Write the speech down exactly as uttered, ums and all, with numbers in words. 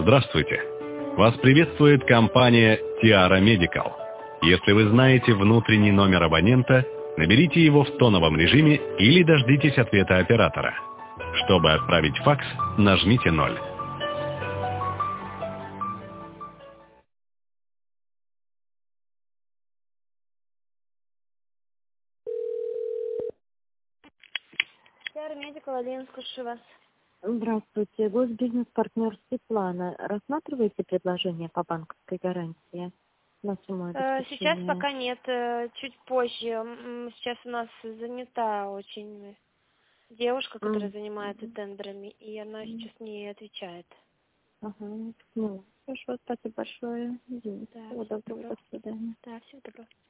Здравствуйте! Вас приветствует компания Tiara Medical. Если вы знаете внутренний номер абонента, наберите его в тоновом режиме или дождитесь ответа оператора. Чтобы отправить факс, нажмите ноль. Tiara Medical, Алина, слушаю вас. Здравствуйте. Госбизнес-партнер Светлана. Рассматриваете предложение по банковской гарантии на сумму Э, Сейчас обеспечения? пока нет, э, чуть позже. М, Сейчас у нас занята очень девушка, которая М, занимается тендерами, и она сейчас не отвечает. Ага. Ну, хорошо, спасибо большое. Извините. Да, Всего всего доброго. доброго. До свидания. Да, всего доброго.